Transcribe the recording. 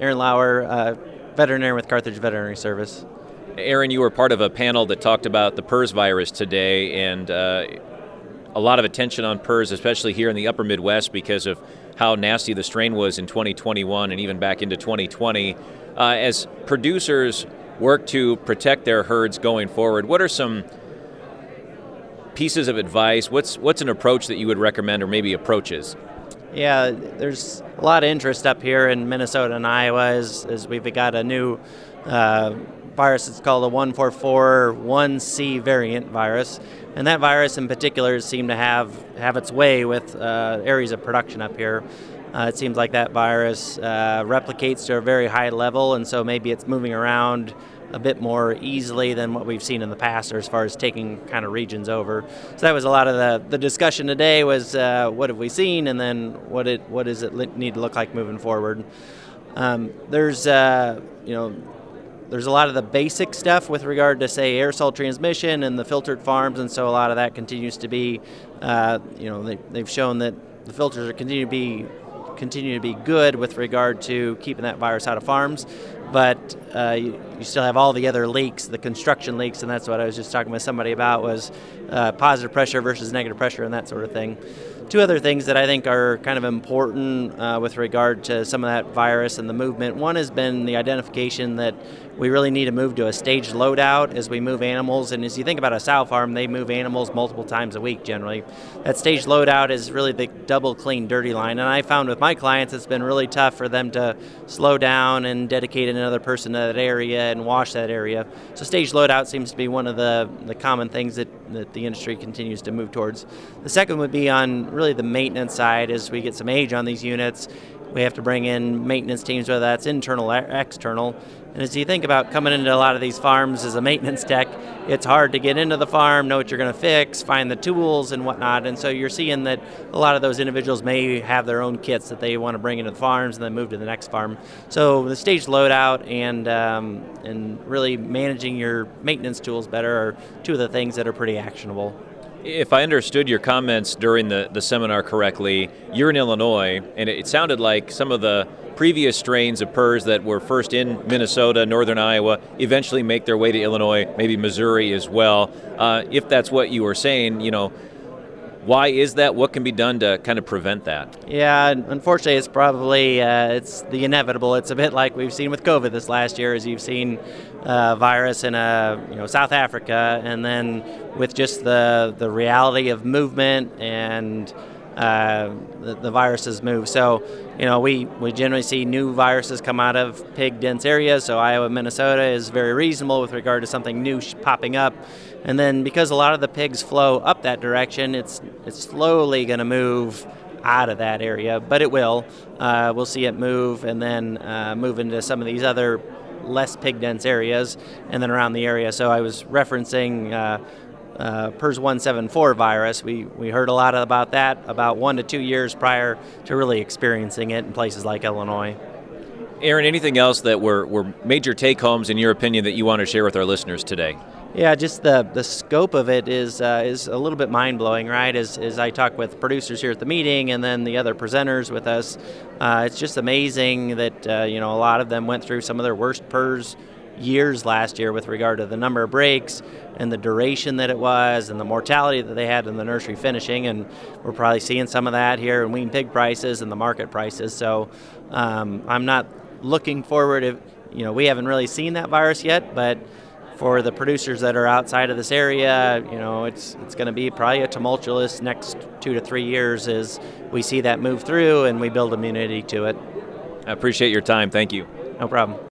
Aaron Lauer, veterinarian with Carthage Veterinary Service. Aaron, you were part of a panel that talked about the PRRS virus today, and a lot of attention on PRRS, especially here in the upper Midwest because of how nasty the strain was in 2021 and even back into 2020. As producers work to protect their herds going forward, what are some pieces of advice? What's an approach that you would recommend, or maybe approaches? Yeah, there's a lot of interest up here in Minnesota and Iowa as we've got a new virus. It's called the 144.1c variant virus, and that virus in particular seemed to have its way with areas of production up here. It seems like that virus replicates to a very high level, and so maybe it's moving around a bit more easily than what we've seen in the past, or as far as taking kind of regions over. So that was a lot of the discussion today was what have we seen, and then what does it need to look like moving forward. There's a lot of the basic stuff with regard to, say, aerosol transmission and the filtered farms, and so a lot of that continues to be, they've shown that the filters are continue to be good with regard to keeping that virus out of farms. But you still have all the other leaks, the construction leaks, and that's what I was just talking with somebody about, was positive pressure versus negative pressure and that sort of thing. Two other things that I think are kind of important with regard to some of that virus and the movement. One has been the identification that we really need to move to a staged loadout as we move animals. And as you think about a sow farm, they move animals multiple times a week generally. That staged loadout is really the double clean dirty line. And I found with my clients it's been really tough for them to slow down and dedicate another person to that area and wash that area. So staged loadout seems to be one of the common things that the industry continues to move towards. The second would be on really the maintenance side. As we get some age on these units, we have to bring in maintenance teams, whether that's internal or external. And as you think about coming into a lot of these farms as a maintenance tech, it's hard to get into the farm, know what you're going to fix, find the tools and whatnot. And so you're seeing that a lot of those individuals may have their own kits that they want to bring into the farms and then move to the next farm. So the staged loadout and really managing your maintenance tools better are two of the things that are pretty actionable. If I understood your comments during the seminar correctly, you're in Illinois, and it sounded like some of the previous strains of PRRS that were first in Minnesota, northern Iowa, eventually make their way to Illinois, maybe Missouri as well. If that's what you were saying, why is that? What can be done to kind of prevent that? Yeah, unfortunately, it's probably it's the inevitable. It's a bit like we've seen with COVID this last year, as you've seen virus in South Africa, and then with just the reality of movement and the viruses move. So, we generally see new viruses come out of pig-dense areas, so Iowa, Minnesota is very reasonable with regard to something new popping up. And then because a lot of the pigs flow up that direction, it's slowly going to move out of that area, but it will. We'll see it move and then move into some of these other less pig-dense areas and then around the area. So I was referencing PRRS 174 virus. We heard a lot about that about 1 to 2 years prior to really experiencing it in places like Illinois. Aaron, anything else that were major take-homes in your opinion that you want to share with our listeners today? Yeah, just the scope of it is a little bit mind-blowing, right? As I talk with producers here at the meeting and then the other presenters with us, it's just amazing that a lot of them went through some of their worst PRRS years last year with regard to the number of breaks and the duration that it was and the mortality that they had in the nursery finishing, and we're probably seeing some of that here in wean pig prices and the market prices. So I'm not looking forward to, we haven't really seen that virus yet, but for the producers that are outside of this area, it's going to be probably a tumultuous next 2 to 3 years as we see that move through and we build immunity to it. I appreciate your time. Thank you. No problem.